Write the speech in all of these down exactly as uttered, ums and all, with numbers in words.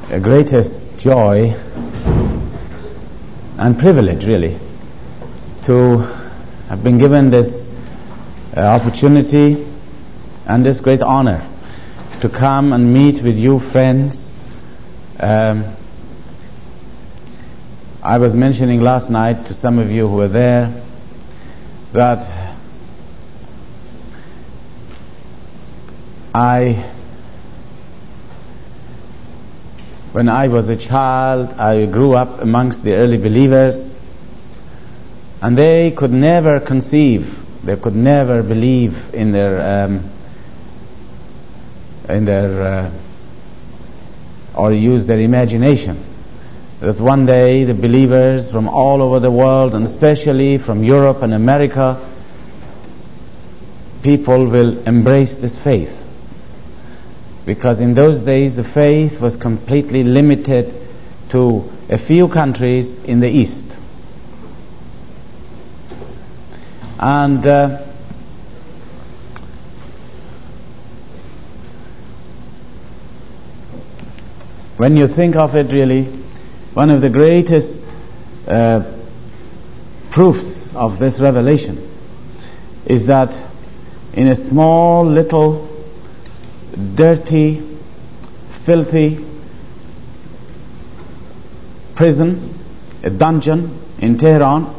a greatest joy and privilege, really, to have been given this uh, opportunity and this great honor to come and meet with you friends. Um, I was mentioning last night to some of you who were there that I, when I was a child, I grew up amongst the early believers, and they could never conceive, they could never believe in their um, in their uh, or use their imagination that one day the believers from all over the world, and especially from Europe and America, people will embrace this faith. Because in those days the faith was completely limited to a few countries in the East. And uh, when you think of it, really, one of the greatest uh, proofs of this revelation is that in a small little dirty, filthy prison, a dungeon in Tehran,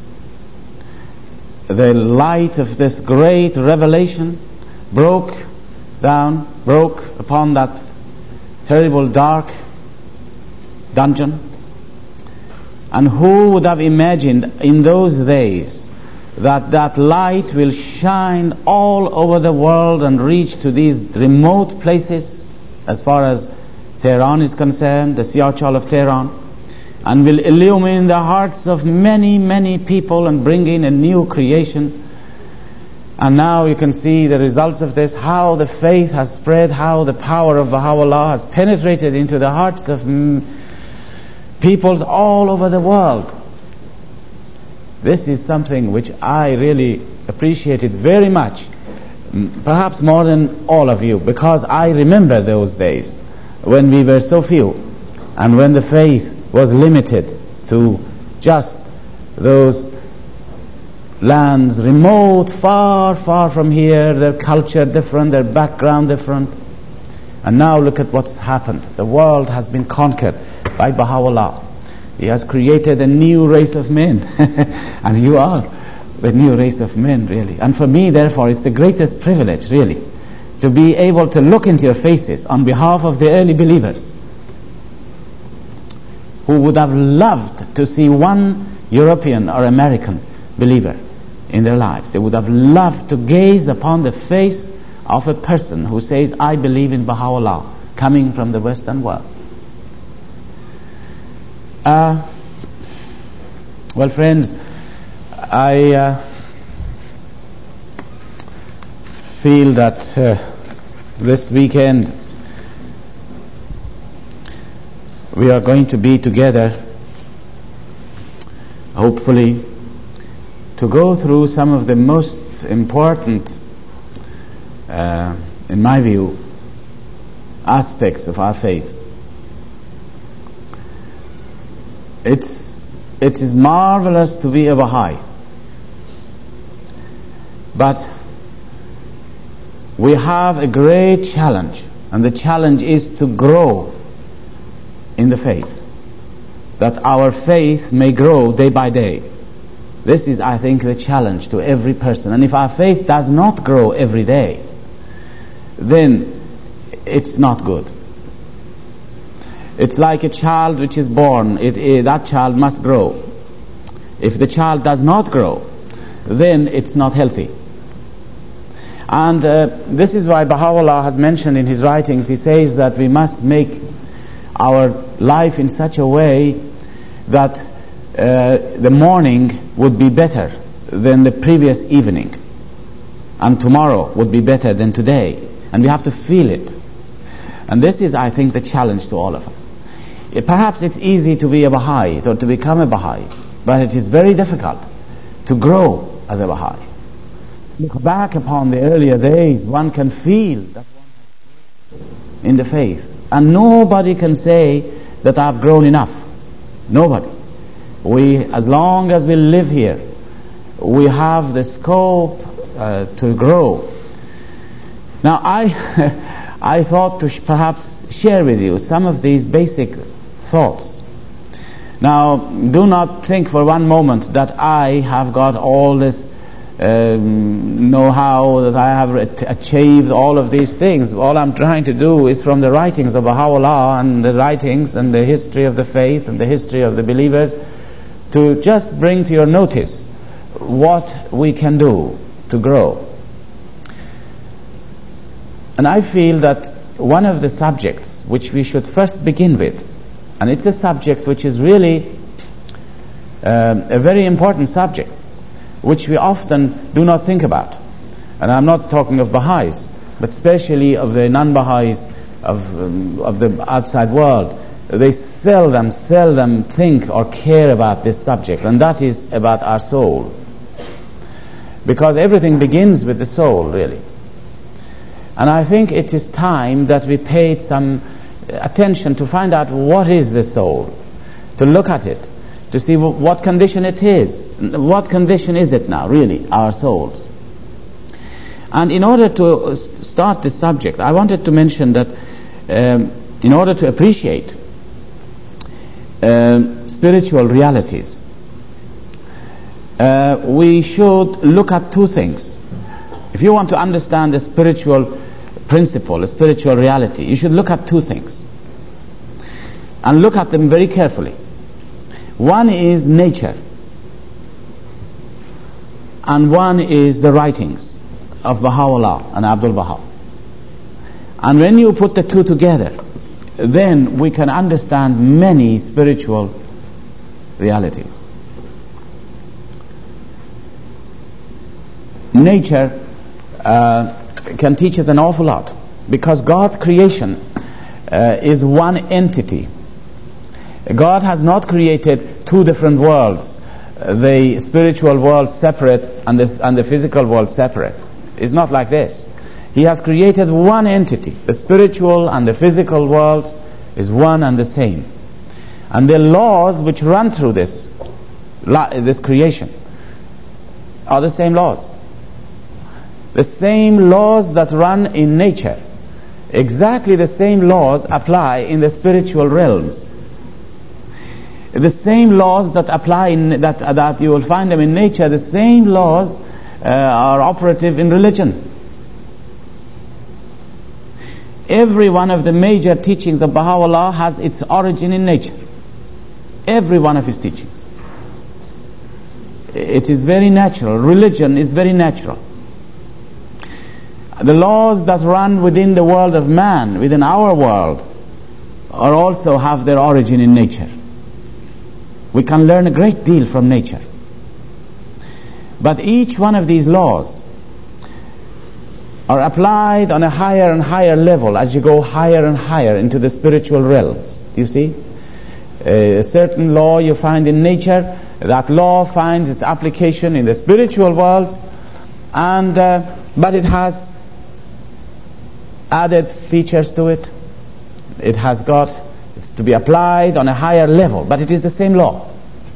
the light of this great revelation broke down, broke upon that terrible dark dungeon. And who would have imagined in those days that that light will shine all over the world and reach to these remote places, as far as Tehran is concerned, the Siyah-Chal of Tehran, and will illumine the hearts of many, many people and bring in a new creation. And now you can see the results of this, how the faith has spread, how the power of Baha'u'llah has penetrated into the hearts of m- peoples all over the world. This is something which I really appreciated very much, perhaps more than all of you, because I remember those days when we were so few and when the faith was limited to just those lands remote, far, far from here, their culture different, their background different. And now look at what's happened. The world has been conquered by Baha'u'llah. He has created a new race of men. And you are the new race of men, really. And for me, therefore, it's the greatest privilege, really, to be able to look into your faces on behalf of the early believers who would have loved to see one European or American believer in their lives. They would have loved to gaze upon the face of a person who says, I believe in Baha'u'llah, coming from the Western world. Uh, well, friends, I uh, feel that uh, this weekend we are going to be together, hopefully, to go through some of the most important, uh, in my view, aspects of our faith. It's, it is marvelous to be a Baha'i, but we have a great challenge, and the challenge is to grow in the faith, that our faith may grow day by day. This is, I think, the challenge to every person. And if our faith does not grow every day, then it's not good. It's like a child which is born. It, it, that child must grow. If the child does not grow, then it's not healthy. And uh, this is why Baha'u'llah has mentioned in his writings, he says that we must make our life in such a way that uh, the morning would be better than the previous evening, and tomorrow would be better than today. And we have to feel it. And this is, I think, the challenge to all of us. It, perhaps it's easy to be a Baha'i or to become a Baha'i, but it is very difficult to grow as a Baha'i. Look back upon the earlier days, one can feel that one in the faith. And nobody can say that I've grown enough. Nobody. We, as long as we live here, we have the scope uh, to grow. Now, I, I thought to sh- perhaps share with you some of these basic thoughts. Now, do not think for one moment that I have got all this um, know-how, that I have re- achieved all of these things. All I'm trying to do is from the writings of Baha'u'llah and the writings and the history of the faith and the history of the believers to just bring to your notice what we can do to grow. And I feel that one of the subjects which we should first begin with, and it's a subject which is really uh, a very important subject, which we often do not think about. And I'm not talking of Baha'is, but especially of the non-Baha'is of, um, of the outside world. They seldom, seldom think or care about this subject, and that is about our soul. Because everything begins with the soul, really. And I think it is time that we paid some attention to find out what is the soul, to look at it, to see w- what condition it is. What condition is it now, really, our souls? And in order to start this subject, I wanted to mention that um, in order to appreciate uh, spiritual realities, uh, we should look at two things. If you want to understand the spiritual principle, a spiritual reality, you should look at two things. And look at them very carefully. One is nature, and one is the writings of Baha'u'llah and Abdul Baha. And when you put the two together, then we can understand many spiritual realities. Nature uh, can teach us an awful lot, because God's creation uh, is one entity. God has not created two different worlds, uh, the spiritual world separate and, this, and the physical world separate. It's not like this. He has created one entity. The spiritual and the physical world is one and the same. And the laws which run through this, this creation are the same laws. The same laws that run in nature, exactly the same laws apply in the spiritual realms. The same laws that apply in that that you will find them in nature, the same laws uh, are operative in religion. Every one of the major teachings of Baha'u'llah has its origin in nature. Every one of his teachings. It is very natural. Religion is very natural. The laws that run within the world of man, within our world, are also have their origin in nature. We can learn a great deal from nature. But each one of these laws are applied on a higher and higher level as you go higher and higher into the spiritual realms. Do you see? A certain law you find in nature, that law finds its application in the spiritual worlds, and uh, but it has added features to it. It has got, it's to be applied on a higher level, but it is the same law.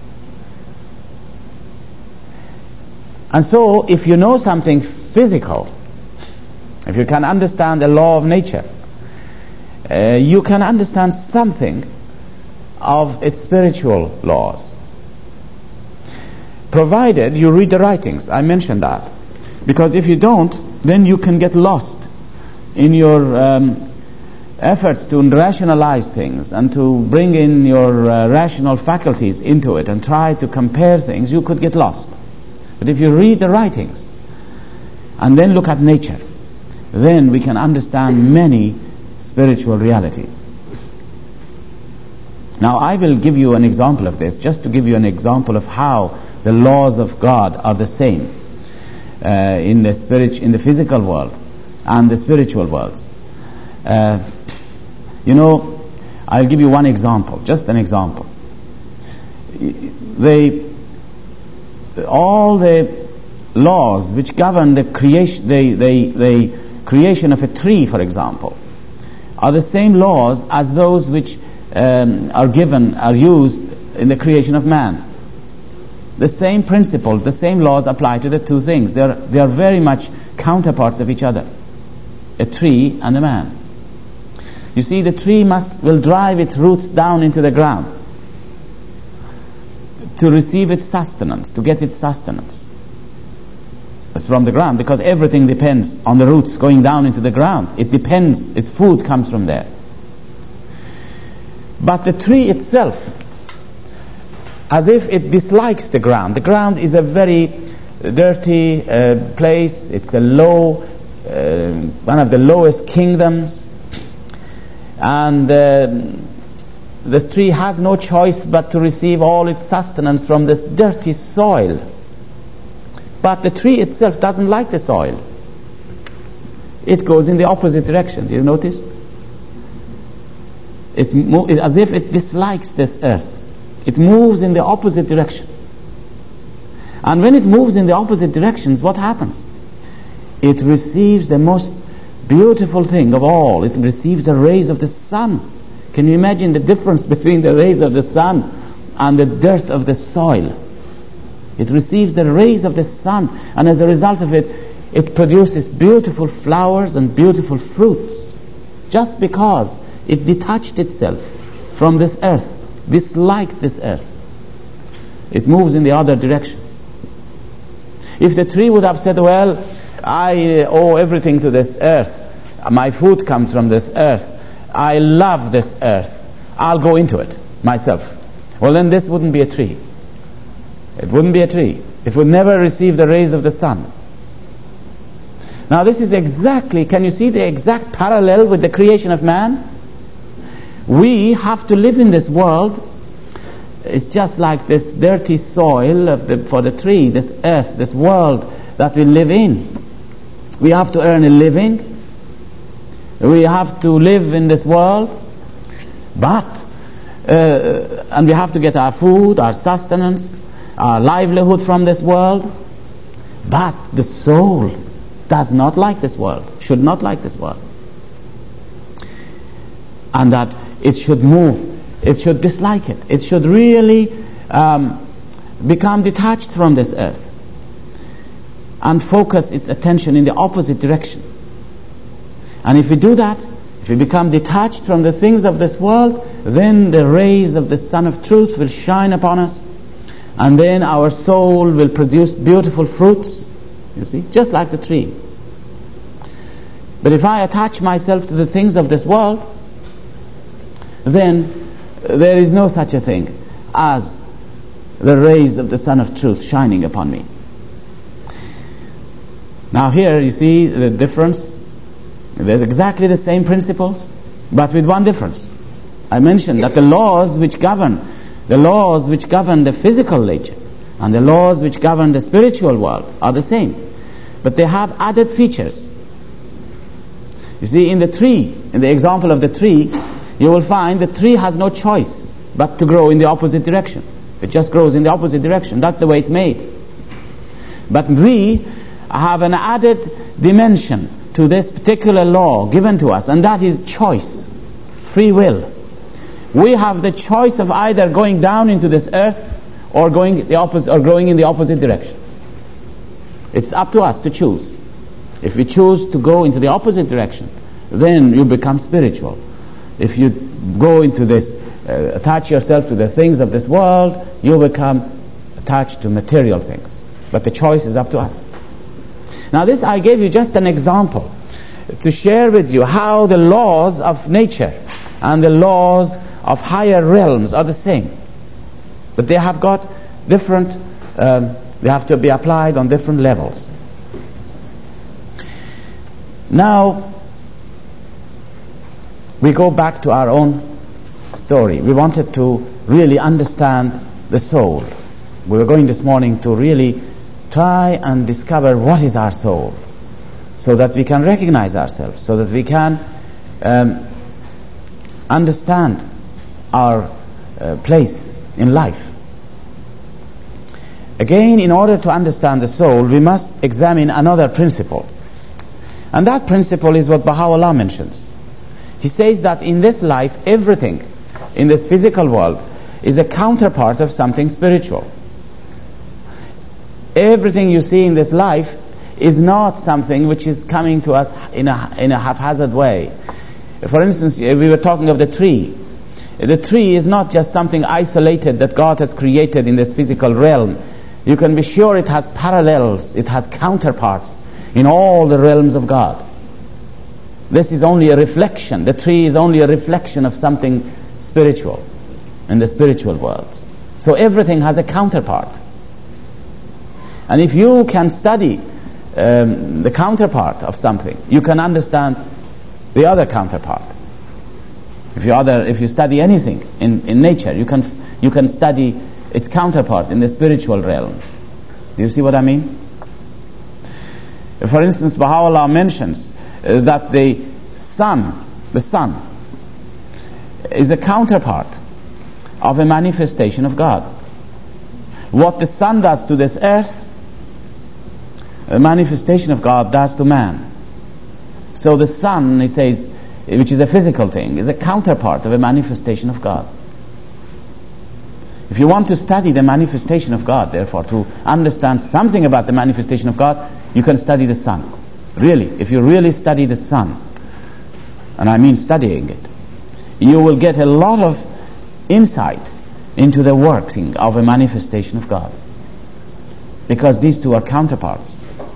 And so, if you know something physical, if you can understand the law of nature, uh, you can understand something of its spiritual laws. Provided you read the writings, I mentioned that. Because if you don't, then you can get lost in your um, efforts to rationalize things and to bring in your uh, rational faculties into it and try to compare things. You could get lost. But if you read the writings and then look at nature, then we can understand many spiritual realities. Now I will give you an example of this, just to give you an example of how the laws of God are the same uh, in the spirit, in the physical world and the spiritual worlds. Uh, you know, I'll give you one example, just an example. They, all the laws which govern the creation, the, the, the creation of a tree, for example, are the same laws as those which um, are given, are used in the creation of man. The same principles, the same laws apply to the two things. They are, they are very much counterparts of each other. A tree and a man. You see, the tree must will drive its roots down into the ground to receive its sustenance, to get its sustenance. It's from the ground, because everything depends on the roots going down into the ground. It depends, its food comes from there. But the tree itself, as if it dislikes the ground. The ground is a very dirty uh, place. It's a low, uh, one of the lowest kingdoms. And uh, this tree has no choice but to receive all its sustenance from this dirty soil. But the tree itself doesn't like the soil. It goes in the opposite direction. Do you notice? It, mo- it as if it dislikes this earth. It moves in the opposite direction. And when it moves in the opposite directions, what happens? It receives the most beautiful thing of all. It receives the rays of the sun. Can you imagine the difference between the rays of the sun and the dirt of the soil? It receives the rays of the sun, and as a result of it, it produces beautiful flowers and beautiful fruits, just because it detached itself from this earth, disliked this earth. It moves in the other direction. If the tree would have said, well, I owe everything to this earth, my food comes from this earth, I love this earth, I'll go into it myself, well, then this wouldn't be a tree. It wouldn't be a tree. It would never receive the rays of the sun. Now this is exactly, can you see the exact parallel with the creation of man? We have to live in this world. It's just like this dirty soil of the, for the tree, this earth, this world that we live in. We have to earn a living. We have to live in this world. But, uh, and we have to get our food, our sustenance, our livelihood from this world. But the soul does not like this world, should not like this world. And that it should move, it should dislike it. It should really um, become detached from this earth and focus its attention in the opposite direction. And if we do that, if we become detached from the things of this world, then the rays of the Sun of Truth will shine upon us, and then our soul will produce beautiful fruits, you see, just like the tree. But if I attach myself to the things of this world, then there is no such a thing as the rays of the Sun of Truth shining upon me. Now here you see the difference. There's exactly the same principles, but with one difference. I mentioned that the laws which govern the laws which govern the physical nature and the laws which govern the spiritual world are the same, but they have added features. You see, in the tree, in the example of the tree, you will find the tree has no choice but to grow in the opposite direction. It just grows in the opposite direction. That's the way it's made. But we have an added dimension to this particular law given to us, and that is choice, free will. We have the choice of either going down into this earth or going the opposite, or growing in the opposite direction. It's up to us to choose. If we choose to go into the opposite direction, then you become spiritual. If you go into this, uh, attach yourself to the things of this world, you become attached to material things. But the choice is up to us. Now this, I gave you just an example to share with you how the laws of nature and the laws of higher realms are the same, but they have got different, um, they have to be applied on different levels. Now we go back to our own story. We wanted to really understand the soul. We were going this morning to really try and discover what is our soul, so that we can recognize ourselves, so that we can um, understand our uh, place in life. Again, in order to understand the soul, we must examine another principle. And that principle is what Baha'u'llah mentions. He says that in this life, everything in this physical world is a counterpart of something spiritual. Everything you see in this life is not something which is coming to us in a, in a haphazard way. For instance, we were talking of the tree. The tree is not just something isolated that God has created in this physical realm. You can be sure it has parallels, it has counterparts in all the realms of God. This is only a reflection. The tree is only a reflection of something spiritual in the spiritual worlds. So everything has a counterpart. And if you can study um, the counterpart of something, you can understand the other counterpart. If you other, if you study anything in, in nature, you can you can study its counterpart in the spiritual realms. Do you see what I mean? For instance, Baha'u'llah mentions uh, that the sun, the sun, is a counterpart of a manifestation of God. What the sun does to this earth, a manifestation of God does to man. So the sun, he says, which is a physical thing, is a counterpart of a manifestation of God. If you want to study the manifestation of God, therefore, to understand something about the manifestation of God, you can study the sun. Really, if you really study the sun, and I mean studying it, you will get a lot of insight into the working of a manifestation of God. Because these two are counterparts.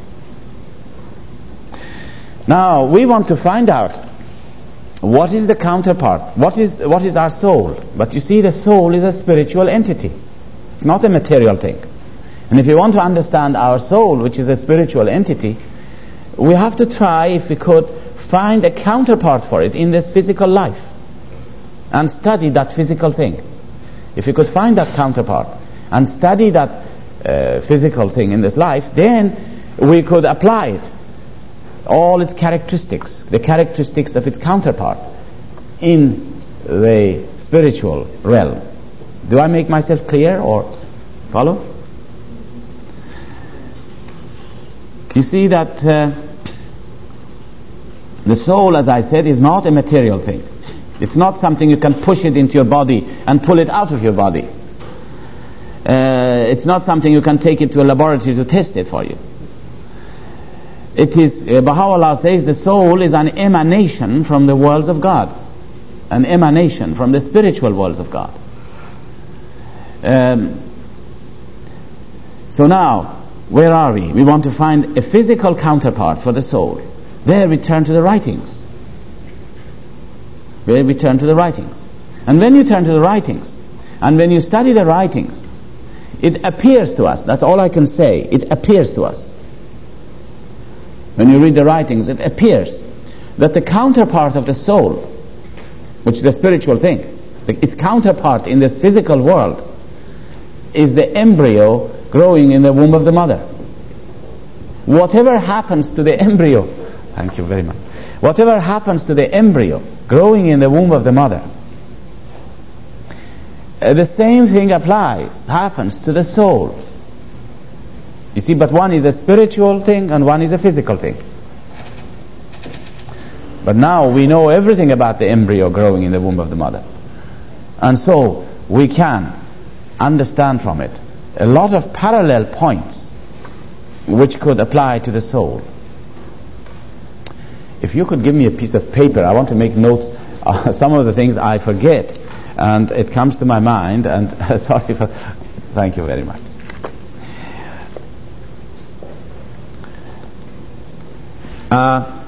Now, we want to find out what is the counterpart? What is what is our soul? But you see, the soul is a spiritual entity. It's not a material thing. And if you want to understand our soul, which is a spiritual entity, we have to try, if we could, find a counterpart for it in this physical life and study that physical thing. If you could find that counterpart and study that uh, physical thing in this life, then we could apply it, all its characteristics, the characteristics of its counterpart in the spiritual realm. Do I make myself clear or follow? You see that uh, the soul, as I said, is not a material thing. It's not something you can push it into your body and pull it out of your body. Uh, it's not something you can take it to a laboratory to test it for you. It is, uh, Baha'u'llah says, the soul is an emanation from the worlds of God. An emanation from the spiritual worlds of God. Um, so now, where are we? We want to find a physical counterpart for the soul. There we turn to the writings. Where we turn to the writings. And when you turn to the writings, and when you study the writings, it appears to us, that's all I can say, it appears to us. When you read the writings, it appears that the counterpart of the soul, which is the spiritual thing, its counterpart in this physical world, is the embryo growing in the womb of the mother. Whatever happens to the embryo, thank you very much, whatever happens to the embryo growing in the womb of the mother, uh, the same thing applies, happens to the soul. You see, but one is a spiritual thing and one is a physical thing. But now we know everything about the embryo growing in the womb of the mother. And so we can understand from it a lot of parallel points which could apply to the soul. If you could give me a piece of paper, I want to make notes. Uh, some of the things I forget and it comes to my mind, and uh, sorry for, thank you very much. Uh,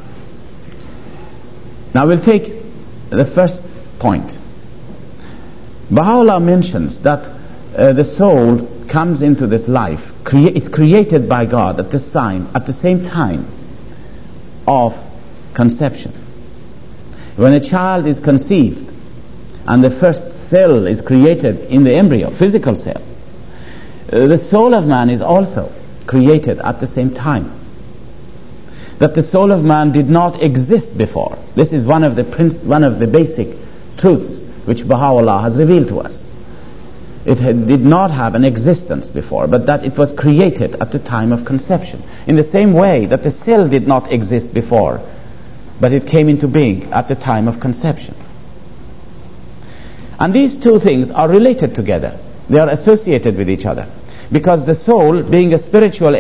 now we'll take the first point. Baha'u'llah mentions that uh, the soul comes into this life, crea- it's created by God at the same, at the same time of conception. When a child is conceived and the first cell is created in the embryo, physical cell, uh, the soul of man is also created at the same time. That the soul of man did not exist before. This is one of the princ- one of the basic truths which Baha'u'llah has revealed to us. It had, did not have an existence before, but that it was created at the time of conception. In the same way that the cell did not exist before but it came into being at the time of conception. And these two things are related together. They are associated with each other, because the soul, being a spiritual